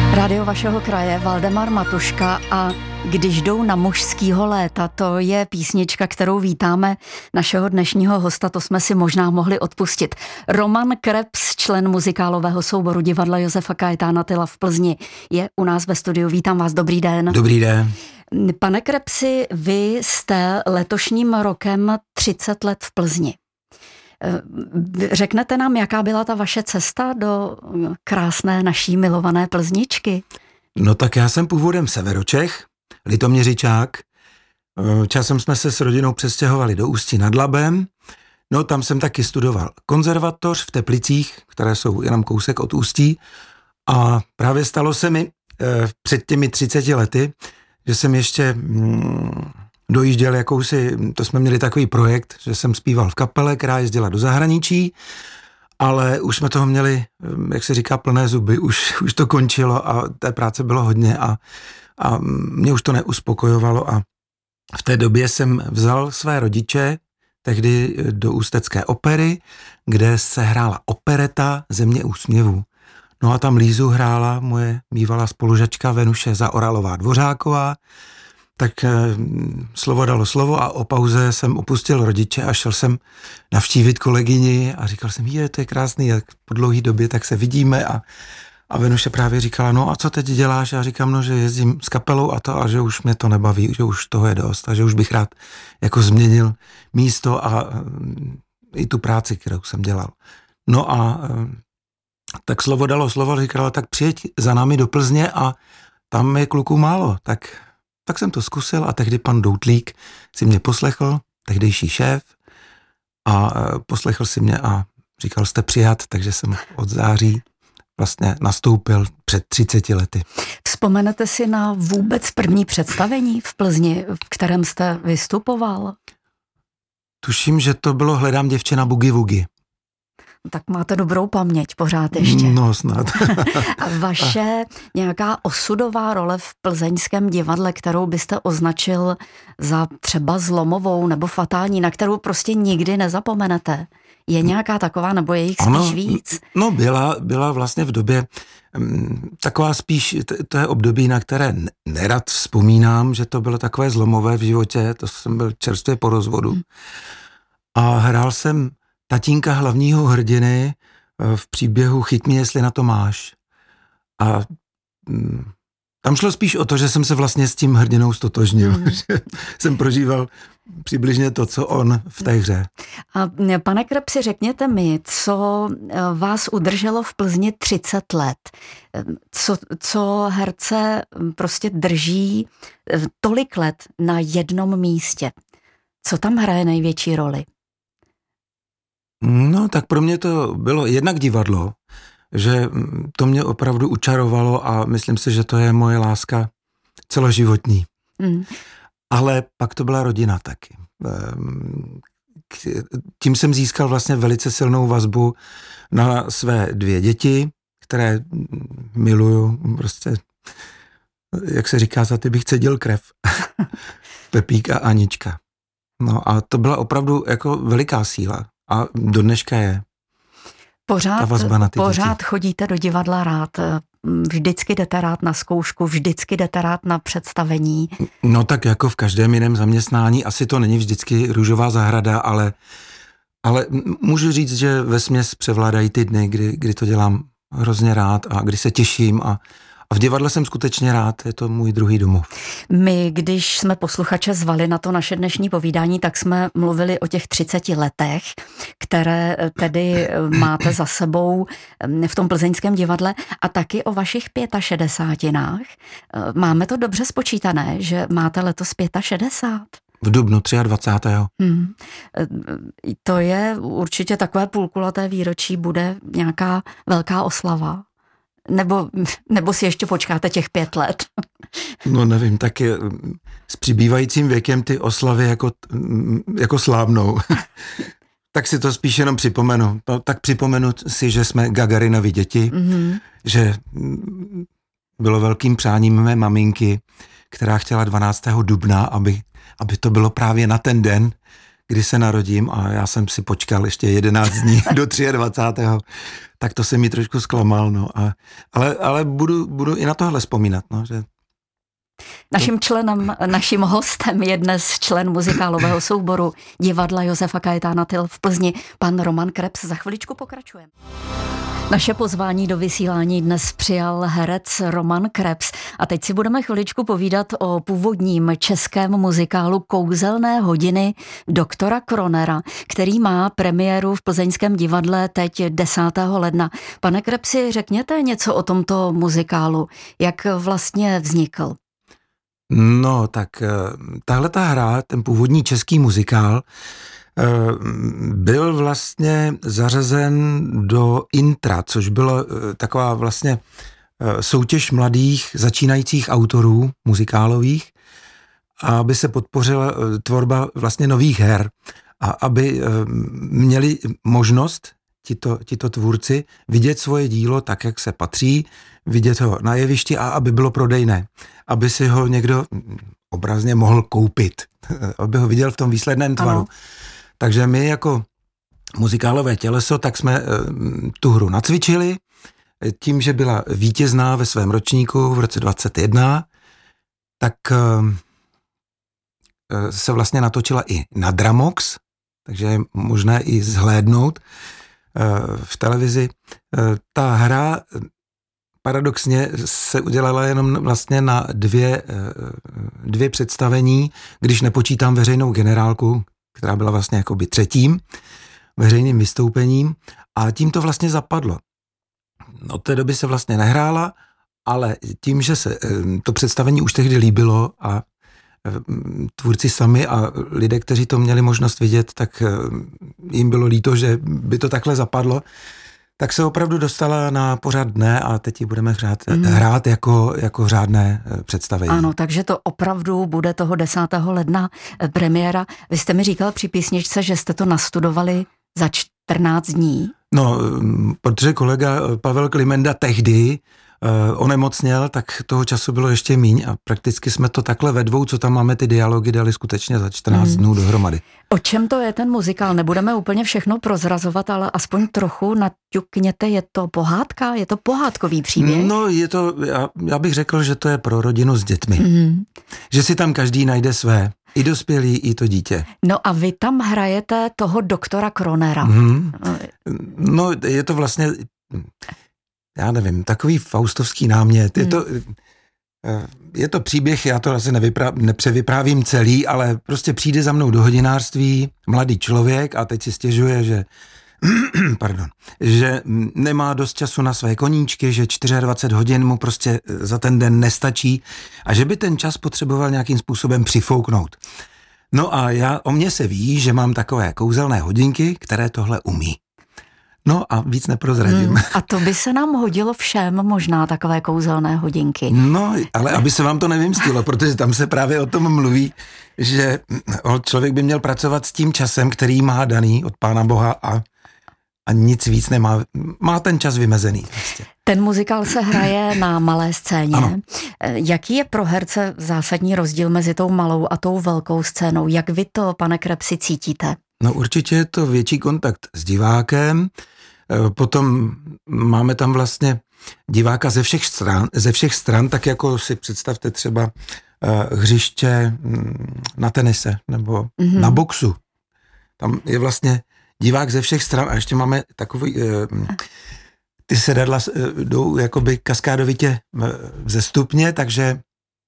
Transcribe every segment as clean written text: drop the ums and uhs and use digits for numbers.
Rádio vašeho kraje, Valdemar Matuška a Když jdou na mužskýho léta, to je písnička, kterou vítáme našeho dnešního hosta, to jsme si možná mohli odpustit. Roman Krebs, člen muzikálového souboru divadla Josefa Kajetána Tyla v Plzni, je u nás ve studiu. Vítám vás, dobrý den. Dobrý den. Pane Krebsi, vy jste letošním rokem 30 let v Plzni. Řeknete nám, jaká byla ta vaše cesta do krásné naší milované Plzničky? No tak já jsem původem Severočech, Litoměřičák. Časem jsme se s rodinou přestěhovali do Ústí nad Labem. No tam jsem taky studoval konzervatoř v Teplicích, které jsou jenom kousek od Ústí. A právě stalo se mi před těmi 30 lety, že jsem ještě dojížděl to jsme měli takový projekt, že jsem zpíval v kapele, která jezdila do zahraničí, ale už jsme toho měli, jak se říká, plné zuby, už to končilo a té práce bylo hodně a mě už to neuspokojovalo a v té době jsem vzal své rodiče tehdy do Ústecké opery, kde se hrála opereta Země úsměvů. No a tam Lízu hrála moje bývalá spolužačka Venuše Zaoralová Dvořáková, tak slovo dalo slovo a o pauze jsem opustil rodiče a šel jsem navštívit kolegyni a říkal jsem, to je krásný, jak po dlouhé době tak se vidíme a Venuše právě říkala, no a co teď děláš? Já říkám, no, že jezdím s kapelou a že už mě to nebaví, že už toho je dost a že už bych rád jako změnil místo a i tu práci, kterou jsem dělal. No a tak slovo dalo slovo, říkala, tak přijeď za námi do Plzně a tam je kluků málo, tak jsem to zkusil a tehdy pan Doutlík si mě poslechl, tehdejší šéf, a poslechl si mě a říkal, jste přijat, takže jsem od září vlastně nastoupil před 30 lety. Vzpomenete si na vůbec první představení v Plzni, v kterém jste vystupoval? Tuším, že to bylo Hledám děvče na Boogie Woogie. Tak máte dobrou paměť pořád ještě. No snad. A vaše nějaká osudová role v plzeňském divadle, kterou byste označil za třeba zlomovou nebo fatální, na kterou prostě nikdy nezapomenete, je nějaká taková, nebo je jich spíš víc? No byla vlastně v době taková spíš, to je období, na které nerad vzpomínám, že to bylo takové zlomové v životě, to jsem byl čerstvě po rozvodu. A hrál jsem tatínka hlavního hrdiny v příběhu Chyť mě, jestli na to máš. A tam šlo spíš o to, že jsem se vlastně s tím hrdinou stotožnil. Že jsem prožíval přibližně to, co on v té hře. A pane Krebsi, řekněte mi, co vás udrželo v Plzni 30 let? Co herce prostě drží tolik let na jednom místě? Co tam hraje největší roli? No, tak pro mě to bylo jednak divadlo, že to mě opravdu učarovalo a myslím si, že to je moje láska celoživotní. Ale pak to byla rodina taky. Tím jsem získal vlastně velice silnou vazbu na své 2 děti, které miluju, prostě, jak se říká, za ty bych cedil krev. Pepík a Anička. No a to byla opravdu jako veliká síla. A do dneška je ta vazba na ty pořád děti. Chodíte do divadla rád, vždycky jdete rád na zkoušku, vždycky jdete rád na představení. No tak jako v každém jiném zaměstnání, asi to není vždycky růžová zahrada, ale můžu říct, že vesměs převládají ty dny, kdy to dělám hrozně rád a kdy se těším a v divadle jsem skutečně rád, je to můj druhý domov. My, když jsme posluchače zvali na to naše dnešní povídání, tak jsme mluvili o těch 30 letech, které tedy máte za sebou v tom plzeňském divadle a taky o vašich 65. Máme to dobře spočítané, že máte letos 65? V dubnu 23. To je určitě takové půlkulaté výročí, bude nějaká velká oslava. Nebo si ještě počkáte těch 5 let? No nevím, tak s přibývajícím věkem ty oslavy jako slábnou. Tak si to spíš jenom připomenu. No, tak připomenu si, že jsme Gagarinovi děti, že bylo velkým přáním mé maminky, která chtěla 12. dubna, aby to bylo právě na ten den, kdy se narodím a já jsem si počkal ještě 11 dní do 23. Tak to se mi trošku zklamal, no. Ale budu i na tohle vzpomínat, no, že... Naším hostem je dnes člen muzikálového souboru divadla Josefa Kajetána Tyll v Plzni, pan Roman Krebs. Za chviličku pokračujeme. Naše pozvání do vysílání dnes přijal herec Roman Krebs a teď si budeme chviličku povídat o původním českém muzikálu Kouzelné hodiny doktora Kronera, který má premiéru v plzeňském divadle teď 10. ledna. Pane Krebsi, řekněte něco o tomto muzikálu, jak vlastně vznikl? No, tak tahleta hra, ten původní český muzikál, byl vlastně zařazen do Intra, což byla taková vlastně soutěž mladých začínajících autorů muzikálových, aby se podpořila tvorba vlastně nových her a aby měli možnost tito tvůrci vidět svoje dílo tak, jak se patří, vidět ho na jevišti a aby bylo prodejné, aby si ho někdo obrazně mohl koupit, aby ho viděl v tom výsledném tvaru. Ano. Takže my jako muzikálové těleso, tak jsme tu hru nacvičili, tím, že byla vítězná ve svém ročníku v roce 2021, tak se vlastně natočila i na Dramox, takže je možné i zhlédnout v televizi. Ta hra paradoxně se udělala jenom vlastně na dvě představení, když nepočítám veřejnou generálku, která byla vlastně jakoby třetím veřejným vystoupením a tím to vlastně zapadlo. Od té doby se vlastně nehrála, ale tím, že se to představení už tehdy líbilo a tvůrci sami a lidé, kteří to měli možnost vidět, tak jim bylo líto, že by to takhle zapadlo, tak se opravdu dostala na pořad dne a teď ji budeme hrát jako řádné představení. Ano, takže to opravdu bude toho 10. ledna premiéra. Vy jste mi říkal při písničce, že jste to nastudovali za 14 dní. No, protože kolega Pavel Klimenda tehdy onemocněl, tak toho času bylo ještě míň a prakticky jsme to takhle ve dvou, co tam máme ty dialogy, dali skutečně za 14 dnů dohromady. O čem to je ten muzikál? Nebudeme úplně všechno prozrazovat, ale aspoň trochu naťukněte, je to pohádka? Je to pohádkový příběh? No, je to, já bych řekl, že to je pro rodinu s dětmi. Že si tam každý najde své. I dospělí, i to dítě. No a vy tam hrajete toho doktora Kronera. No, je to vlastně... Já nevím, takový faustovský námět. Je to příběh, já to asi nepřevyprávím celý, ale prostě přijde za mnou do hodinářství mladý člověk a teď si stěžuje, že nemá dost času na své koníčky, že 24 hodin mu prostě za ten den nestačí a že by ten čas potřeboval nějakým způsobem přifouknout. No a o mně se ví, že mám takové kouzelné hodinky, které tohle umí. No a víc neprozradím. A to by se nám hodilo všem, možná takové kouzelné hodinky. No, ale aby se vám to nevymstilo, protože tam se právě o tom mluví, že člověk by měl pracovat s tím časem, který má daný od Pána Boha a nic víc nemá. Má ten čas vymezený. Prostě. Ten muzikál se hraje na malé scéně. Ano. Jaký je pro herce zásadní rozdíl mezi tou malou a tou velkou scénou? Jak vy to, pane Krebsi, cítíte? No určitě je to větší kontakt s divákem, potom máme tam vlastně diváka ze všech stran, tak jako si představte třeba hřiště na tenise nebo na boxu. Tam je vlastně divák ze všech stran a ještě máme takový, ty sedadla jdou jakoby kaskádovitě vzestupně, takže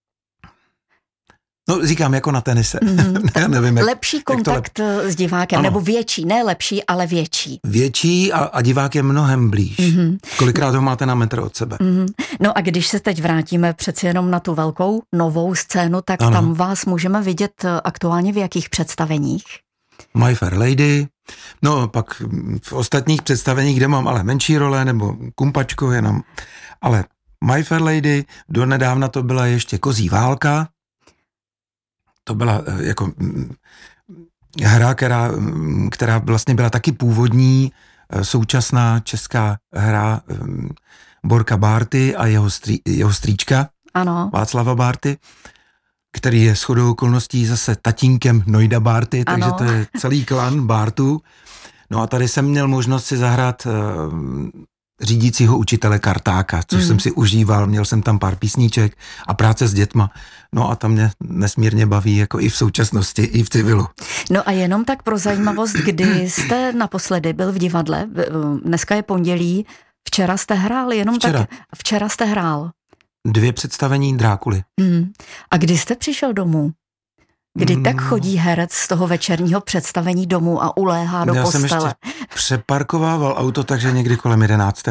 no, říkám, jako na tenise. Já nevím, lepší kontakt s divákem, ano. Nebo větší, ne lepší, ale větší. Větší a divák je mnohem blíž. Kolikrát ho máte na metr od sebe. No a když se teď vrátíme přeci jenom na tu velkou novou scénu, tak ano. Tam vás můžeme vidět aktuálně v jakých představeních? My Fair Lady, no pak v ostatních představeních, kde mám ale menší role, nebo kumpačku jenom, ale My Fair Lady, donedávna to byla ještě Kozí válka. To byla jako hra, která vlastně byla taky původní, současná česká hra Borka Bárty a jeho strýčka, ano. Václava Bárty. který je shodou okolností zase tatínkem Nojda Bárty, takže ano. to je celý klan Bártů. No a tady jsem měl možnost si zahrát řídícího učitele Kartáka, což jsem si užíval, měl jsem tam pár písníček a práce s dětma. No a to mě nesmírně baví, jako i v současnosti, i v civilu. No a jenom tak pro zajímavost, kdy jste naposledy byl v divadle, dneska je pondělí, včera jste hrál, včera jste hrál. 2 představení Drákuly. A kdy jste přišel domů? Kdy tak chodí herec z toho večerního představení domů a uléhá do postele? Já jsem ještě přeparkovával auto, takže někdy kolem 11.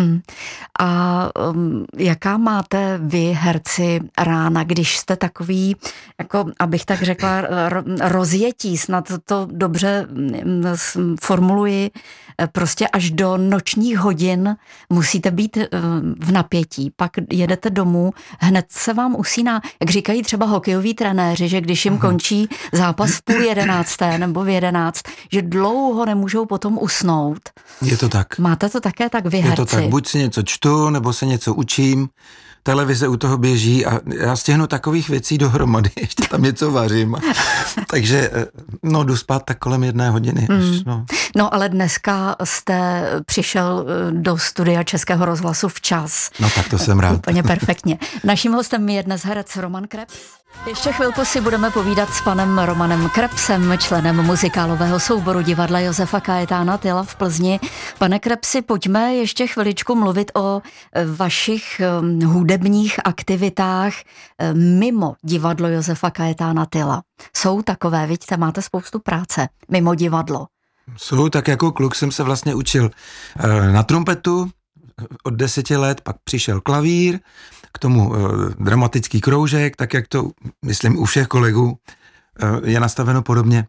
A jaká máte vy, herci, rána, když jste takový, jako abych tak řekla, rozjetí, snad to dobře formuluji, prostě až do nočních hodin musíte být v napětí, pak jedete domů, hned se vám usíná, jak říkají třeba hokejoví trenéři, že když jim končí zápas v 10:30 nebo v 11, že dlouho nemůžou potom usnout. Je to tak. Máte to také tak vy, herci? Je to tak, buď si něco čtu, nebo se něco učím, televize u toho běží a já stihnu takových věcí dohromady, ještě tam něco vařím. Takže jdu spát tak kolem 1 hodiny. No ale dneska jste přišel do studia Českého rozhlasu včas. No tak to jsem rád. Úplně perfektně. Naším hostem je dnes herec Roman Krebs. Ještě chvilku si budeme povídat s panem Romanem Krebsem, členem muzikálového souboru divadla Josefa Kajetána Tyla v Plzni. Pane Krebsi, pojďme ještě chviličku mluvit o vašich hudebních aktivitách mimo divadlo Josefa Kajetána Tyla. Jsou takové, vidíte, máte spoustu práce mimo divadlo. Jsou, tak jako kluk jsem se vlastně učil na trumpetu od 10 let, pak přišel klavír, k tomu dramatický kroužek, tak jak to, myslím, u všech kolegů je nastaveno podobně.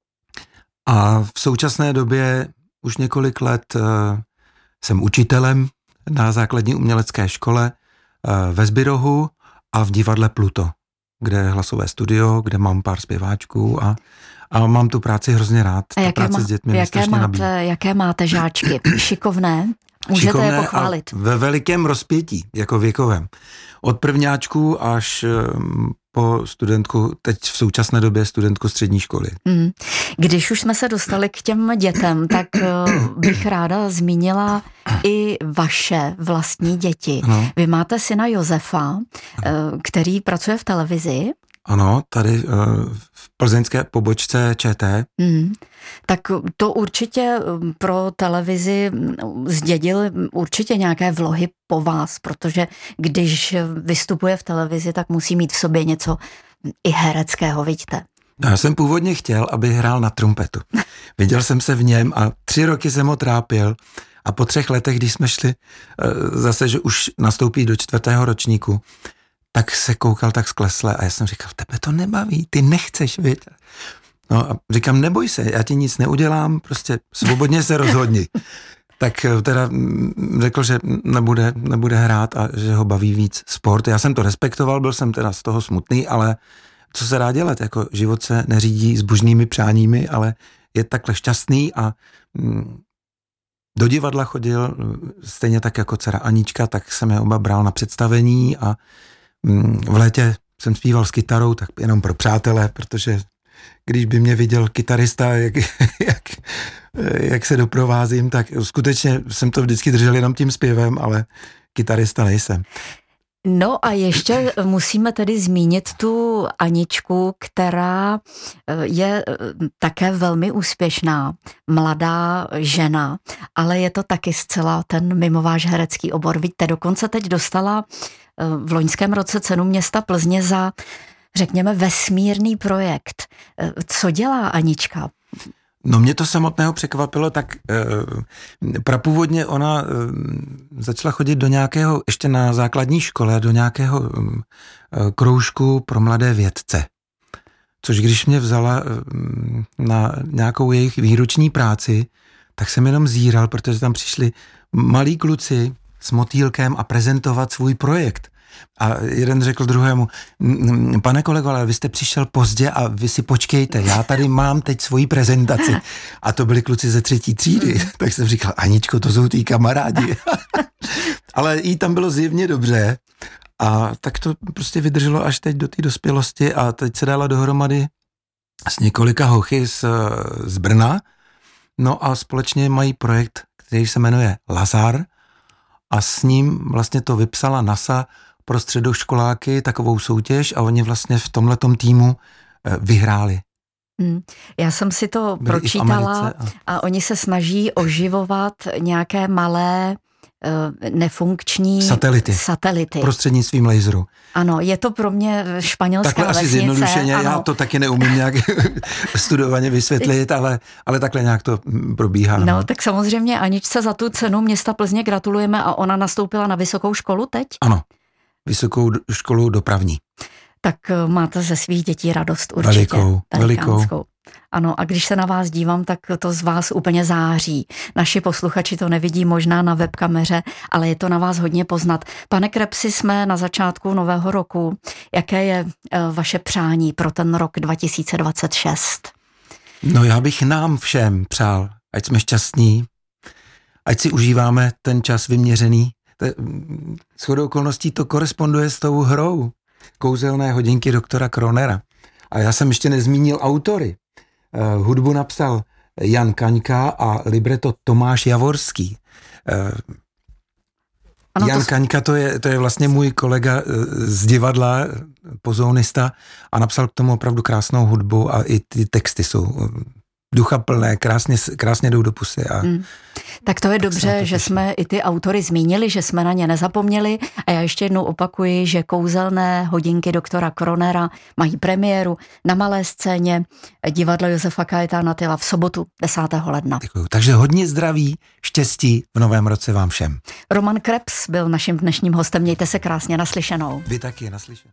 A v současné době už několik let jsem učitelem na základní umělecké škole ve Zbyrohu a v divadle Pluto, kde je hlasové studio, kde mám pár zpěváčků a mám tu práci hrozně rád. A jaké máte žáčky? Šikovné? Můžete je pochválit. Ve velikém rozpětí, jako věkovém. Od prvňáčků až po studentku, teď v současné době studentku střední školy. Když už jsme se dostali k těm dětem, tak bych ráda zmínila i vaše vlastní děti. Ano. Vy máte syna Josefa, který pracuje v televizi. Ano, tady v plzeňské pobočce ČT. Tak to určitě pro televizi zdědil určitě nějaké vlohy po vás, protože když vystupuje v televizi, tak musí mít v sobě něco i hereckého, vidíte. Já jsem původně chtěl, aby hrál na trumpetu. Viděl jsem se v něm a 3 roky jsem ho trápil a po 3 letech, když jsme šli zase, že už nastoupí do 4. ročníku, tak se koukal tak sklesle a já jsem říkal, tebe to nebaví, ty nechceš, viď? No a říkám, neboj se, já ti nic neudělám, prostě svobodně se rozhodni. Tak teda řekl, že nebude hrát a že ho baví víc sport. Já jsem to respektoval, byl jsem teda z toho smutný, ale co se dá dělat, jako život se neřídí zbožnými přáními, ale je takhle šťastný a do divadla chodil, stejně tak jako dcera Anička, tak jsem je oba bral na představení a v létě jsem zpíval s kytarou, tak jenom pro přátele, protože když by mě viděl kytarista, jak se doprovázím, tak skutečně jsem to vždycky držel jenom tím zpěvem, ale kytarista nejsem. No a ještě musíme tedy zmínit tu Aničku, která je také velmi úspěšná, mladá žena, ale je to taky zcela ten mimo váš herecký obor. Víte, dokonce teď dostala v loňském roce cenu města Plzně za, řekněme, vesmírný projekt. Co dělá Anička? No mě to samotného překvapilo, tak prapůvodně ona začala chodit do nějakého, ještě na základní škole, do nějakého kroužku pro mladé vědce. Což když mě vzala na nějakou jejich výroční práci, tak jsem jenom zíral, protože tam přišli malí kluci s motýlkem a prezentovat svůj projekt. A jeden řekl druhému, pane kolego, ale vy jste přišel pozdě a vy si počkejte, já tady mám teď svoji prezentaci. A to byli kluci ze 3. třídy. Tak jsem říkal, Aničko, to jsou tý kamarádi. Ale jí tam bylo zjevně dobře A tak to prostě vydrželo až teď do té dospělosti a teď se dala dohromady s několika hochy z Brna. No a společně mají projekt, který se jmenuje Lazar a s ním vlastně to vypsala NASA pro středoškoláky takovou soutěž a oni vlastně v tomhletom týmu vyhráli. Já jsem si to pročítala a oni se snaží oživovat nějaké malé nefunkční satelity. Prostřednictvím laseru. Ano, je to pro mě španělská takhle vesnice. Takhle asi zjednodušeně, já to taky neumím nějak studovaně vysvětlit, ale takhle nějak to probíhá. No, tak samozřejmě Aničce za tu cenu města Plzně gratulujeme a ona nastoupila na vysokou školu teď? Ano, vysokou školu dopravní. Tak máte ze svých dětí radost určitě. Velikou. Ano, a když se na vás dívám, tak to z vás úplně září. Naši posluchači to nevidí možná na webkameře, ale je to na vás hodně poznat. Pane Krepsi, jsme na začátku nového roku. Jaké je vaše přání pro ten rok 2026? No já bych nám všem přál, ať jsme šťastní, ať si užíváme ten čas vyměřený. Shodou okolností to koresponduje s tou hrou Kouzelné hodinky doktora Kronera. A já jsem ještě nezmínil autory. Hudbu napsal Jan Kaňka a libreto Tomáš Javorský. Jan Kaňka to je vlastně můj kolega z divadla, pozounista a napsal k tomu opravdu krásnou hudbu a i ty texty jsou duchaplné, krásně jdou do pusy. Tak to je dobře, že jsme i ty autory zmínili, že jsme na ně nezapomněli a já ještě jednou opakuji, že Kouzelné hodinky doktora Kronera mají premiéru na malé scéně divadla Josefa Kajetána Tyla v sobotu 10. ledna. Děkuju. Takže hodně zdraví, štěstí v novém roce vám všem. Roman Kreps byl naším dnešním hostem, mějte se krásně, naslyšenou. Vy taky, naslyšenou.